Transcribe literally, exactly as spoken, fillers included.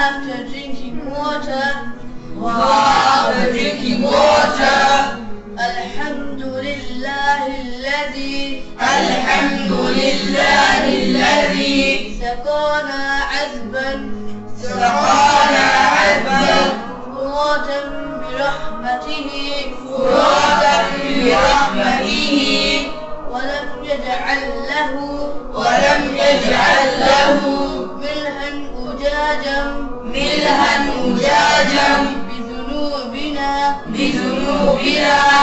after drinking water, while after drinking water, Alhamdulillah الذي الحمد لله الذي سقانا عذبا سقانا عذبا فراتا برحمته فراتا برحمته ولم يجعل له ولم يجعل له ملحا أجاجا ملحا أجاجا بذنوبنا بذنوبنا